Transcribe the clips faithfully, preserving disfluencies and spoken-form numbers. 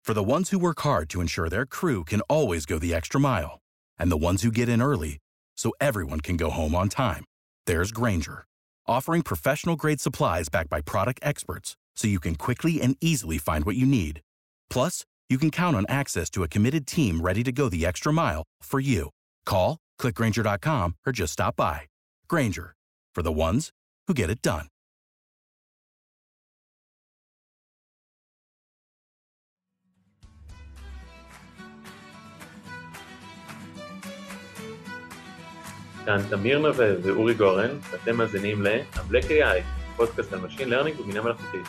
For the ones who work hard to ensure their crew can always go the extra mile, and the ones who get in early so everyone can go home on time, there's Grainger, offering professional-grade supplies backed by product experts so you can quickly and easily find what you need. Plus, you can count on access to a committed team ready to go the extra mile for you. Call, click Grainger dot com, or just stop by. Grainger, for the ones who get it done. כאן תמיר נווה ואורי גורן, ואתם מאזינים ל-Black איי איי, פודקאסט על Machine Learning ובינה מלאכותית.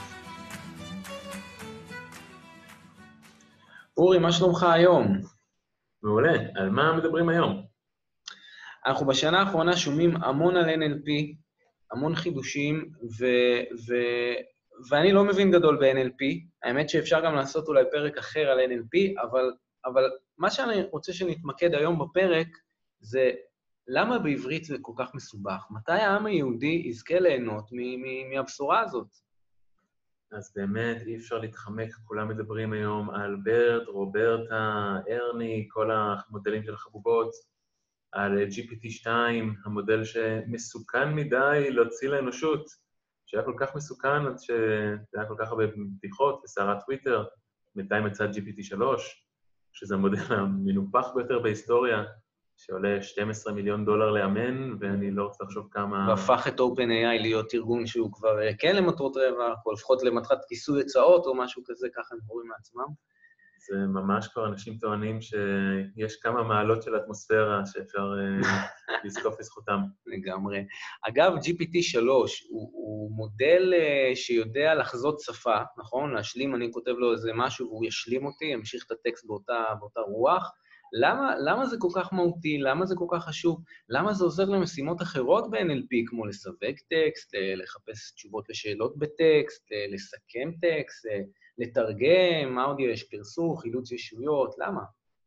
אורי, מה שלומך היום? מעולה, על מה מדברים היום? אנחנו בשנה האחרונה שומעים המון על אן אל פי, המון חידושים, ו... ו... ואני לא מבין גדול ב-אן אל פי, האמת שאפשר גם לעשות אולי פרק אחר על אן אל פי, אבל, אבל מה שאני רוצה שנתמקד היום בפרק זה למה בעברית זה כל כך מסובך? מתי העם היהודי יזכה ליהנות מ- מ- מהבשורה הזאת? אז באמת אי אפשר להתחמק, כולם מדברים היום על ברט, רוברטה, ארני, כל המודלים של החבובות, על ג'י פי טי שתיים, המודל שמסוכן מדי להוציא לאנושות, שהיה כל כך מסוכן עד שזה היה כל כך הרבה בדיחות בסערת טוויטר, בינתיים יצא ג'י פי טי שלוש, שזה המודל המנופח ביותר בהיסטוריה, שעולה שנים עשר מיליון דולר לאמן, ואני לא רוצה לחשוב כמה... והפך את אופן איי איי להיות ארגון שהוא כבר כן למטרות רווח, או לפחות למטרת כיסוי הצעות, או משהו כזה, ככה הם קוראים מעצמם. זה ממש כבר אנשים טוענים שיש כמה מעלות של אטמוספירה שאפשר לזקוף לזכותם. לגמרי. אגב, ג'י פי טי שלוש הוא, הוא מודל שיודע לחזות שפה, נכון? להשלים, אני כותב לו איזה משהו והוא ישלים אותי, ימשיך את הטקסט באותה, באותה רוח. למה, למה זה כל כך מהותי? למה זה כל כך חשוב? למה זה עוזר למשימות אחרות ב-אן אל פי, כמו לסווג טקסט, לחפש תשובות לשאלות בטקסט, לסכם טקסט, לתרגם, מה עוד יש? פרסום, חילוץ ישויות, למה?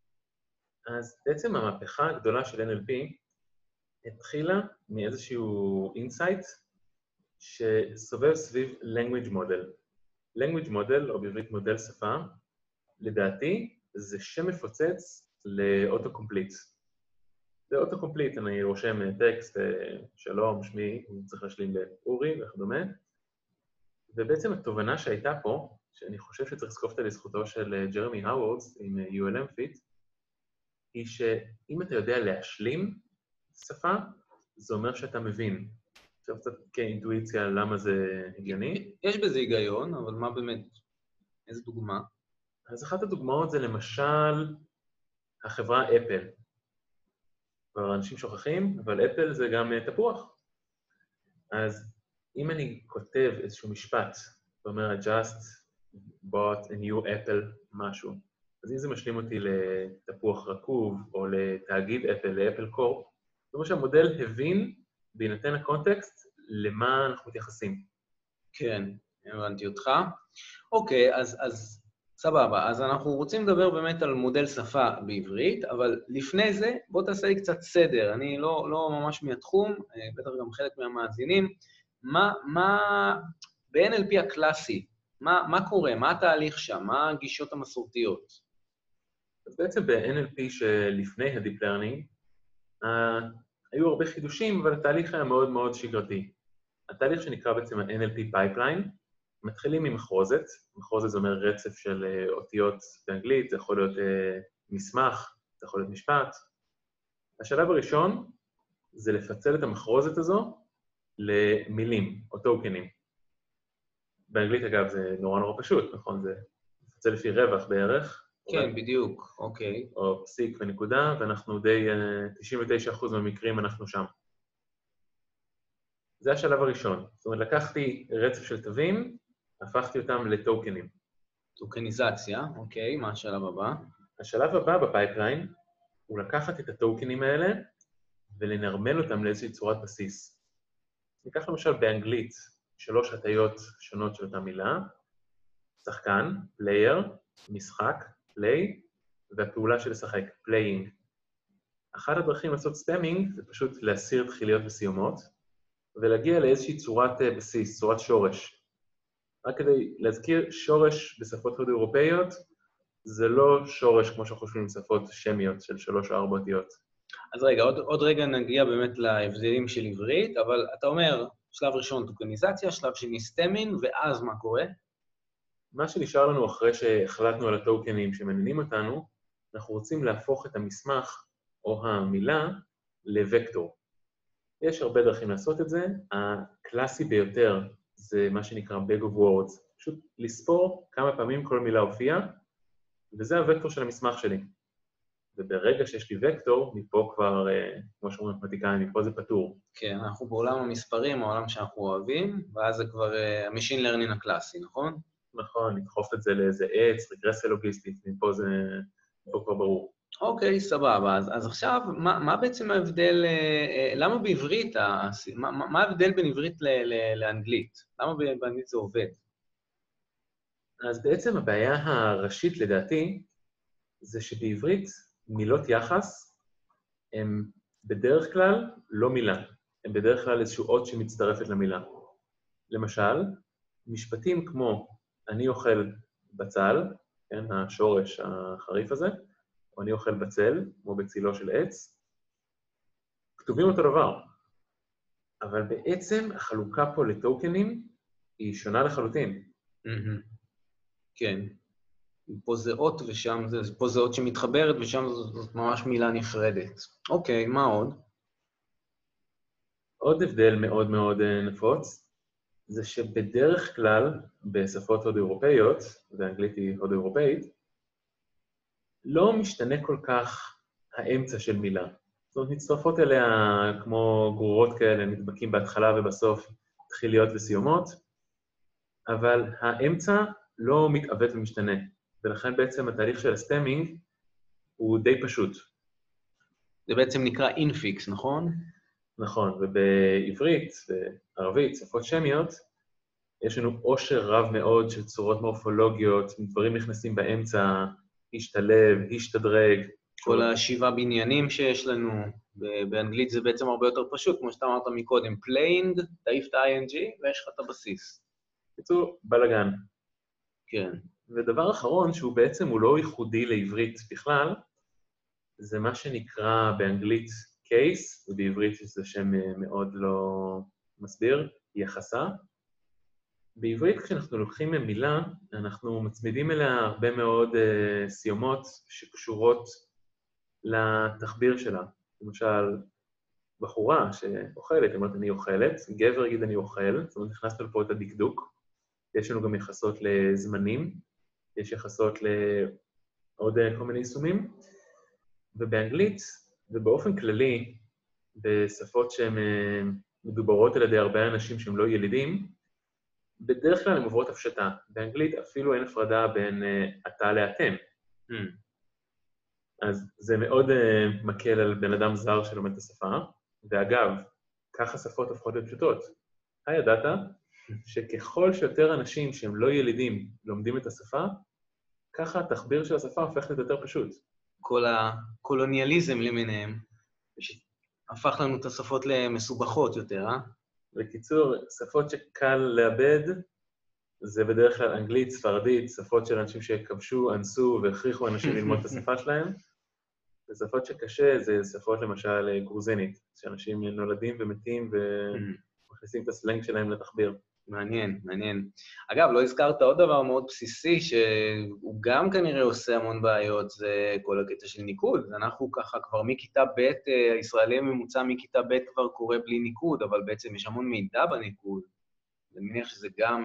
אז בעצם המהפכה הגדולה של אן אל פי התחילה מאיזשהו אינסייט שסובב סביב language model. language model, או בעברית מודל שפה, לדעתי זה שם מפוצץ לאוטו-קומפליט. לאוטו-קומפליט אני רושם טקסט, שלום, שמי, אני צריך להשלים לאורי וכדומה, ובעצם התובנה שהייתה פה, שאני חושב שצריך לזקוף אותה לזכותו של ג'רמי האוורדס עם יו אל אם פיט, היא שאם אתה יודע להשלים שפה, זה אומר שאתה מבין. עכשיו קצת כאינטואיציה למה זה הגיוני. יש בזה היגיון, אבל מה באמת? איזה דוגמה? אז אחת הדוגמאות זה למשל החברה אפל. כבר אנשים שוכחים, אבל אפל זה גם תפוח. אז אם אני כותב איזשהו משפט, זאת אומרת, just bought a new apple משהו, אז אם זה משלים אותי לתפוח רקוב, או לתאגיד אפל, לאפל קורפ, זאת אומרת שהמודל הבין, בהינתן הקונטקסט, למה אנחנו מתייחסים. כן, הבנתי אותך. אוקיי, אז, אז סבבה. אז אנחנו רוצים לדבר באמת על מודל שפה בעברית, אבל לפני זה, בוא תעשה לי קצת סדר. אני לא, לא ממש מהתחום, בטח גם חלק מהמאזינים. מה, מה, ב-אן אל פי הקלאסי, מה, מה קורה? מה התהליך שם? מה הגישות המסורתיות? אז בעצם ב-אן אל פי שלפני ה-Deep Learning, uh, היו הרבה חידושים, אבל התהליך היה מאוד מאוד שגרתי. התהליך שנקרא בעצם ה-אן אל פי Pipeline, מתחילים ממחרוזת, מחרוזת זה אומר רצף של uh, אותיות באנגלית, זה יכול להיות uh, מסמך, זה יכול להיות משפט. השלב הראשון זה לפצל את המחרוזת הזו למילים או טוקנים. באנגלית אגב זה נורא נורא פשוט, נכון? זה לפצל לפי רווח בערך. כן, בדיוק, אוקיי. או פסיק ונקודה, ואנחנו די, תשעים ותשעה אחוז מהמקרים אנחנו שם. זה השלב הראשון. זאת אומרת, לקחתי רצף של תווים, הפכתי אותם לטוקנים. טוקניזציה, אוקיי, מה השלב הבא? השלב הבא בפייפליין הוא לקחת את הטוקנים האלה ולנרמל אותם לאיזושהי צורת בסיס. ניקח למשל באנגלית שלוש הטיות שונות של אותה מילה, שחקן, פלייר, משחק, פליי, והפעולה של לשחק, פלייינג. אחת הדרכים לעשות סטמינג זה פשוט להסיר תחיליות וסיומות, ולהגיע לאיזושהי צורת בסיס, צורת שורש. רק כדי להזכיר, שורש בשפות הודו-אירופאיות זה לא שורש כמו שאנחנו חושבים עם שפות שמיות של שלוש או ארבע אותיות. אז רגע, עוד, עוד רגע נגיע באמת להבדלים של עברית, אבל אתה אומר, שלב ראשון טוקניזציה, שלב שני סטמינג, ואז מה קורה? מה שנשאר לנו אחרי שהחלטנו על הטוקנים שמעניינים אותנו, אנחנו רוצים להפוך את המסמך או המילה לווקטור. יש הרבה דרכים לעשות את זה, הקלאסי ביותר זה מה שנקרא bag of words, פשוט לספור כמה פעמים כל מילה הופיעה, וזה הוקטור של המסמך שלי. וברגע שיש לי וקטור, מפה כבר, כמו שאומרים מתמטיקאים, מפה זה פתור. כן, אנחנו בעולם המספרים, העולם שאנחנו אוהבים, ואז זה כבר המשין לרנינג הקלאסי, נכון? נכון, לדחוף את זה לאיזה עץ, רגרסיה לוגיסטית, מפה זה, מפה כבר ברור. אוקיי, סבבה. אז, אז עכשיו, מה, מה בעצם ההבדל, למה בעברית, מה, מה ההבדל בין עברית ל, ל, לאנגלית? למה באנגלית זה עובד? אז בעצם הבעיה הראשית לדעתי, זה שבעברית מילות יחס הן בדרך כלל לא מילה, הן בדרך כלל איזשהו אות שמצטרפת למילה. למשל, משפטים כמו אני אוכל בצל, כן, השורש החריף הזה, או אני אוכל בצל, כמו בצילו של עץ, כתובים אותו דבר. אבל בעצם החלוקה פה לטוקנים היא שונה לחלוטין. כן. פה זה אות ושם זה, פה זה אות שמתחברת ושם זאת ממש מילה נפרדת. אוקיי, מה עוד? עוד הבדל מאוד מאוד נפוץ, זה שבדרך כלל בשפות הודו-אירופאיות, ואנגלית היא הודו-אירופאית, לא משתנה כל כך האמצע של מילה. זאת אומרת, מצטרפות אליה כמו גרורות כאלה, נדבקים בהתחלה ובסוף תחיליות וסיומות, אבל האמצע לא מתעוות ומשתנה, ולכן בעצם התהליך של הסטמינג הוא די פשוט. זה בעצם נקרא אינפיקס, נכון? נכון, ובעברית, בערבית, שפות שמיות, יש לנו עושר רב מאוד של צורות מורפולוגיות, דברים נכנסים באמצע, השתלב, השתדרג. כל השבעה בניינים שיש לנו, באנגלית זה בעצם הרבה יותר פשוט, כמו שאתה אמרת מקודם, playing, תעיף את ה-איי אן ג'י ויש לך את הבסיס. בקיצור, בלגן. כן. ודבר אחרון, שהוא בעצם הוא לא ייחודי לעברית בכלל, זה מה שנקרא באנגלית case, ובעברית זה שם מאוד לא מסביר, יחסה. בעברית כשאנחנו לוקחים מילה, אנחנו מצמידים אליה הרבה מאוד uh, סיומות שקשורות לתחביר שלה. למשל, בחורה שאוכלת, אומרת אני אוכלת, גבר יגיד אני אוכל, זאת אומרת, נכנסנו לפה את הדקדוק. יש לנו גם יחסות לזמנים, יש יחסות לעוד כל מיני יישומים, ובאנגלית, ובאופן כללי, בשפות שהן מדוברות על ידי הרבה אנשים שהם לא ילידים, בדרך כלל הן עוברות הפשטה. באנגלית אפילו אין הפרדה בין uh, אתה לאתם. Mm. אז זה מאוד uh, מקל על בן אדם זר שלומד את השפה, ואגב, ככה שפות הופכות להיות פשוטות. הידעת שככל שיותר אנשים שהם לא ילידים לומדים את השפה, ככה התחביר של השפה הופך להיות יותר פשוט. כל הקולוניאליזם למיניהם, הפך לנו את השפות למסובכות יותר, אה? בקיצור, שפות שקל לאבד, זה בדרך כלל אנגלית, ספרדית, שפות של אנשים שכבשו, אנסו והכריחו אנשים ללמוד את השפה שלהם. ושפות שקשה זה שפות למשל גרוזינית, שאנשים נולדים ומתים ומכניסים את הסלנג שלהם לתחביר. מעניין, מעניין. אגב, לא הזכרת עוד דבר מאוד בסיסי, שהוא גם כנראה עושה המון בעיות, זה כל הקטע של ניקוד. אנחנו ככה כבר מכיתה ב', הישראלי הממוצע מכיתה ב' כבר קורה בלי ניקוד, אבל בעצם יש המון מידע בניקוד. אני מניח שזה גם,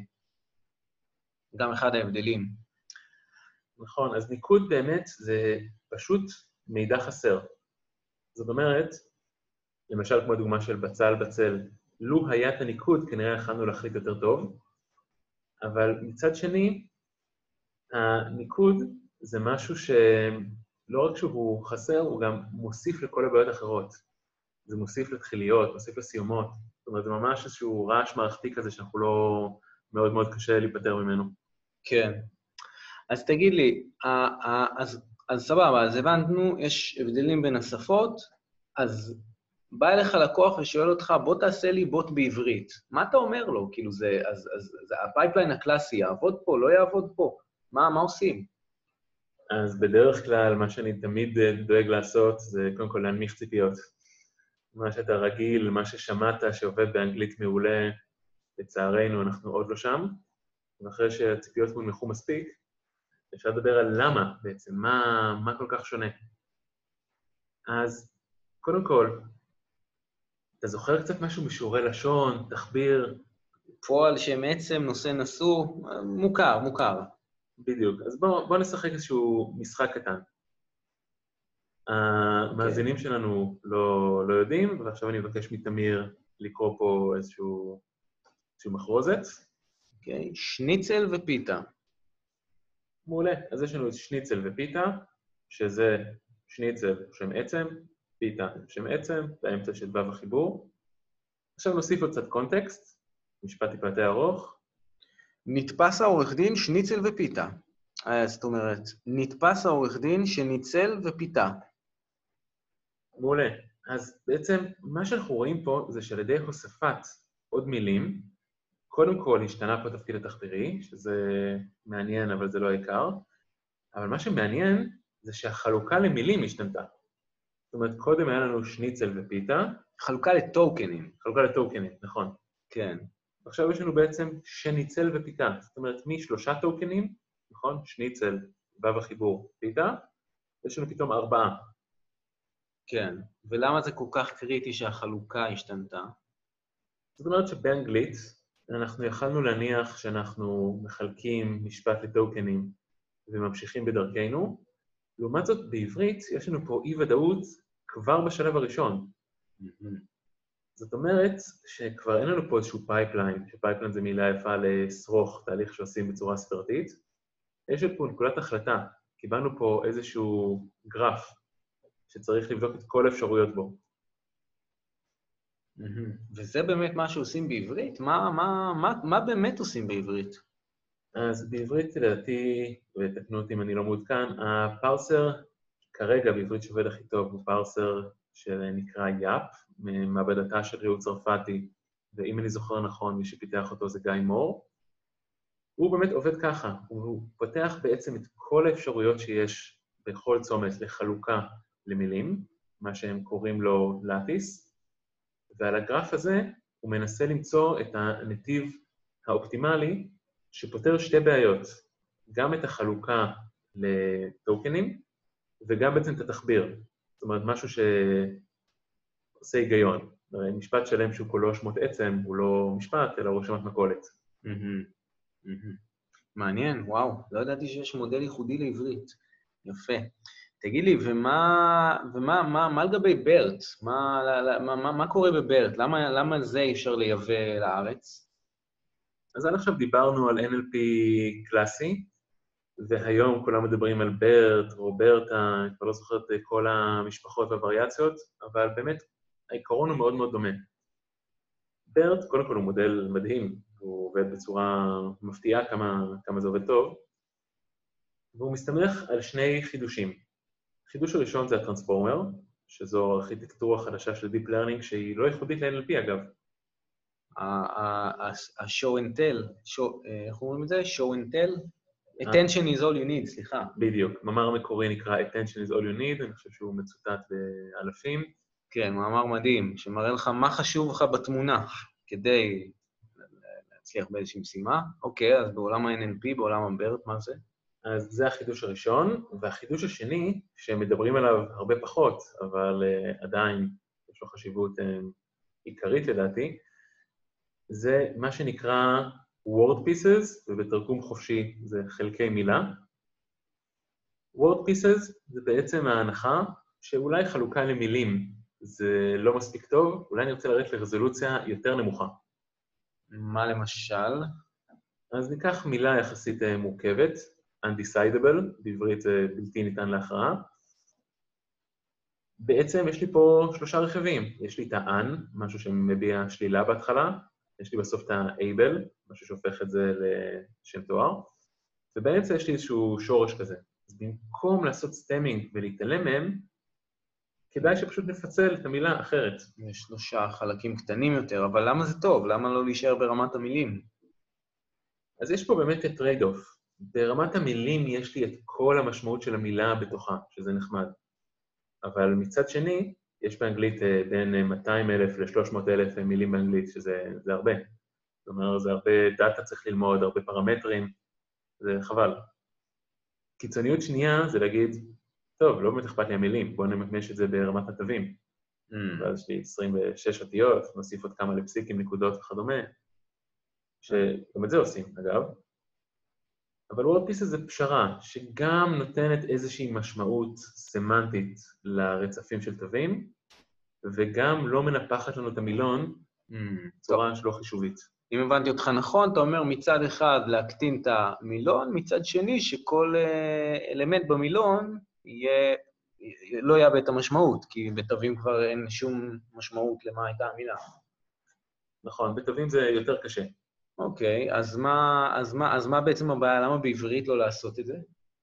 גם אחד ההבדלים. נכון, אז ניקוד באמת זה פשוט מידע חסר. זאת אומרת, למשל כמו הדוגמה של בצל בצל, לו היה את הניקוד, כנראה יכולנו להחליט יותר טוב, אבל מצד שני, הניקוד זה משהו שלא רק שהוא חסר, הוא גם מוסיף לכל הבעיות האחרות. זה מוסיף לתחיליות, מוסיף לסיומות. זאת אומרת, זה ממש איזשהו רעש מערכתי כזה שאנחנו לא מאוד מאוד קשה להיפטר ממנו. כן. אז תגיד לי, אז, אז סבבה, אז הבנתנו, יש הבדלים בין השפות, אז בא אליך לקוח ושואל אותך, בוא תעשה לי בוט בעברית. מה אתה אומר לו? כאילו זה, אז, אז, זה הפייפליין הקלאסי, יעבוד פה, לא יעבוד פה. מה, מה עושים? אז בדרך כלל מה שאני תמיד דואג לעשות זה קודם כל להנמיך ציפיות. מה שאתה רגיל, מה ששמעת שעובד באנגלית מעולה, לצערנו אנחנו עוד לא שם, ואחרי שהציפיות מונחו מספיק, אפשר לדבר על למה בעצם, מה, מה כל כך שונה. אז קודם כל, אתה זוכר קצת משהו משיעורי לשון, תחביר? פועל שם עצם, נושא נשוא, מוכר, מוכר. בדיוק. אז בואו בוא נשחק איזשהו משחק קטן. המאזינים שלנו לא, לא יודעים, ועכשיו אני מבקש מתמיר לקרוא פה איזשהו, איזשהו מחרוזת. אוקיי, שניצל ופיתה. מעולה. אז יש לנו שניצל ופיתה, שזה שניצל שם עצם, פיתה שם עצם, באמצע של וו החיבור. עכשיו נוסיף עוד קצת קונטקסט, משפט טיפה יותר ארוך. נתפס העורך דין שניצל ופיתה. זאת אומרת, נתפס העורך דין שניצל ופיתה. מעולה. אז בעצם מה שאנחנו רואים פה זה שעל ידי הוספת עוד מילים, קודם כל השתנה פה תפקיד התחבירי, שזה מעניין אבל זה לא העיקר, אבל מה שמעניין זה שהחלוקה למילים השתנתה. זאת אומרת, קודם היה לנו שניצל ופיתה. חלוקה לטוקנים. חלוקה לטוקנים, נכון. כן. עכשיו יש לנו בעצם שניצל ופיתה. זאת אומרת, משלושה טוקנים, נכון? שניצל, וו החיבור, פיתה, יש לנו פתאום ארבעה. כן. ולמה זה כל כך קריטי שהחלוקה השתנתה? זאת אומרת שבאנגלית אנחנו יכלנו להניח שאנחנו מחלקים משפט לטוקנים וממשיכים בדרכנו. לעומת זאת, בעברית יש לנו פה אי-ודאות כבר בשלב הראשון. Mm-hmm. זאת אומרת שכבר אין לנו פה איזשהו פייפליין, שפייפליין זה מילה יפה לסרוך, תהליך שעושים בצורה ספרתית. יש פה נקודת החלטה, קיבלנו פה איזשהו גרף שצריך לבדוק את כל האפשרויות בו. Mm-hmm. וזה באמת מה שעושים בעברית? מה, מה, מה, מה באמת עושים בעברית? אז בעברית, לדעתי, ותקנו אותי אם אני לא מעודכן, הפרסר כרגע בעברית שעובד הכי טוב הוא פרסר שנקרא יאפ, ממעבדתה של ריהוט צרפתי, ואם אני זוכר נכון, מי שפיתח אותו זה גיא מור. הוא באמת עובד ככה, הוא פותח בעצם את כל האפשרויות שיש בכל צומת לחלוקה למילים, מה שהם קוראים לו לטיס, ועל הגרף הזה הוא מנסה למצוא את הנתיב האופטימלי שפותר שתי בעיות, גם את החלוקה לטוקנים וגם בעצם את התחביר. זאת אומרת, משהו שעושה היגיון. משפט שלם שהוא כולו שמות עצם, הוא לא משפט, אלא הוא רשימת מכולת. מעניין, וואו. לא ידעתי שיש מודל ייחודי לעברית. יפה. תגיד לי, ומה, ומה, מה, מה לגבי ברט? מה, מה, מה, מה קורה בברט? למה, למה זה אי אפשר לייבא לארץ? אז עד עכשיו דיברנו על אן אל פי קלאסי, והיום כולם מדברים על ברט, רוברטה, אני כבר לא זוכרת את כל המשפחות והווריאציות, אבל באמת העיקרון הוא מאוד מאוד דומה. ברט, קודם כל הוא מודל מדהים, הוא עובד בצורה מפתיעה כמה, כמה זה עובד טוב, והוא מסתמך על שני חידושים. החידוש הראשון זה הטרנספורמר, שזו ארכיטקטורה חדשה של Deep Learning, שהיא לא ייחודית ל-אן אל פי אגב. ה-show and tell, איך אומרים את זה? show and tell? attention is all you need, סליחה. בדיוק. מאמר מקורי נקרא attention is all you need, אני חושב שהוא מצוטט באלפים. כן, מאמר מדהים, שמראה לך מה חשוב לך בתמונה, כדי להצליח באיזושהי משימה. אוקיי, אז בעולם ה-אן אל פי, בעולם הברט, מה זה? אז זה החידוש הראשון, והחידוש השני, שמדברים עליו הרבה פחות, אבל uh, עדיין יש לו חשיבות uh, עיקרית לדעתי, זה מה שנקרא word pieces, ובתרגום חופשי זה חלקי מילה. word pieces זה בעצם ההנחה שאולי חלוקה למילים זה לא מספיק טוב, אולי נרצה לרדת לרזולוציה יותר נמוכה. מה למשל? אז ניקח מילה יחסית מורכבת, undecidable, בעברית זה בלתי ניתן להכרעה. בעצם יש לי פה שלושה רכיבים. יש לי את ה-un, משהו שמביע שלילה בהתחלה, יש לי בסוף את ה-able, משהו שהופך את זה לשם תואר, ובאמצע יש לי איזשהו שורש כזה. אז במקום לעשות סטמינג ולהתעלם מהם, כדאי שפשוט נפצל את המילה אחרת. יש שלושה חלקים קטנים יותר, אבל למה זה טוב? למה לא להישאר ברמת המילים? אז יש פה באמת את טרייד-אוף. ברמת המילים יש לי את כל המשמעות של המילה בתוכה, שזה נחמד. אבל מצד שני, יש באנגלית בין מאתיים אלף ל-שלוש מאות אלף מילים באנגלית, שזה זה הרבה. זאת אומרת, זה הרבה דאטה צריך ללמוד, הרבה פרמטרים, זה חבל. קיצוניות שנייה זה להגיד, טוב, לא באמת אכפת לי המילים, בואו נממש את זה ברמת התווים. Mm. ואז יש לי עשרים ושש אותיות, נוסיף עוד כמה לפסיקים, נקודות וכדומה, שגם את זה עושים, אגב. אבל וורדפיס זה פשרה, שגם נותנת איזושהי משמעות סמנטית לרצפים של תווים, וגם לא מנפחת לנו את המילון, בצורה mm. שלא חישובית. אם הבנתי אותך נכון, אתה אומר מצד אחד להקטין את המילון, מצד שני שכל אלמנט במילון יהיה, לא יאבד את המשמעות, כי בתווים כבר אין שום משמעות למה הייתה המילה. נכון, בתווים זה יותר קשה. אוקיי, אז מה, אז מה, אז מה בעצם הבעיה? למה בעברית לא לעשות את זה?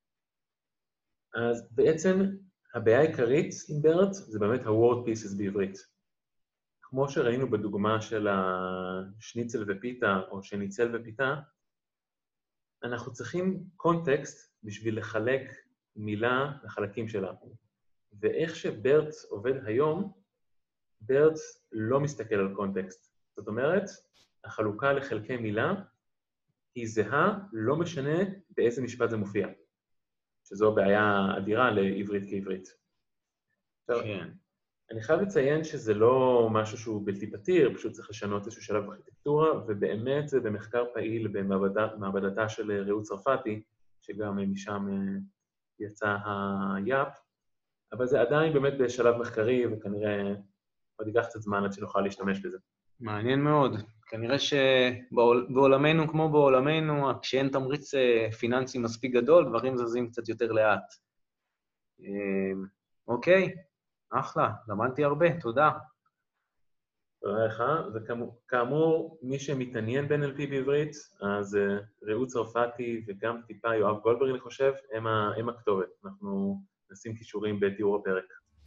אז בעצם הבעיה העיקרית עם ברט זה באמת ה-word pieces בעברית. כמו שראינו בדוגמה של השניצל ופיתה, או שניצל ופיתה, אנחנו צריכים קונטקסט בשביל לחלק מילה לחלקים שלה. ואיך שברט עובד היום, ברט לא מסתכל על קונטקסט. זאת אומרת, החלוקה לחלקי מילה היא זהה, לא משנה באיזה משפט זה מופיע. שזו בעיה אדירה לעברית כעברית. כן. אני חייב לציין שזה לא משהו שהוא בלתי פתיר, פשוט צריך לשנות איזשהו שלב בארכיטקטורה, ובאמת זה במחקר פעיל במעבדתה של רעות צרפתי, שגם משם יצא היאפ, אבל זה עדיין באמת בשלב מחקרי, וכנראה עוד ייקח קצת זמן עד שנוכל להשתמש בזה. מעניין מאוד. כנראה שבעולמנו כמו בעולמנו, כשאין תמריץ פיננסי מספיק גדול, דברים זזים קצת יותר לאט. אוקיי. אחלה, למדתי הרבה, תודה. תודה לך, וכאמור, מי שמתעניין ב-אן אל פי בעברית, אז רעות צרפתי וגם טיפה יואב גולדברג, אני חושב, הם, הם הכתובת. אנחנו נשים קישורים בתיאור הפרק.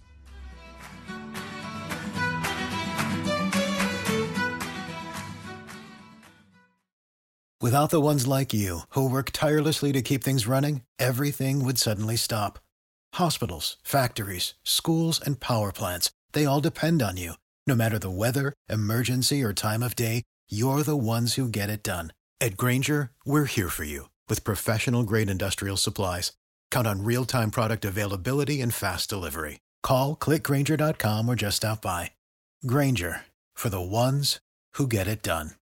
Without the ones like you, who work tirelessly to keep things running, everything would suddenly stop. Hospitals, factories, schools, and power plants, they all depend on you. No matter the weather, emergency, or time of day, you're the ones who get it done. At Grainger, we're here for you with professional-grade industrial supplies. Count on real-time product availability and fast delivery. Call, click Grainger dot com, or just stop by. Grainger, for the ones who get it done.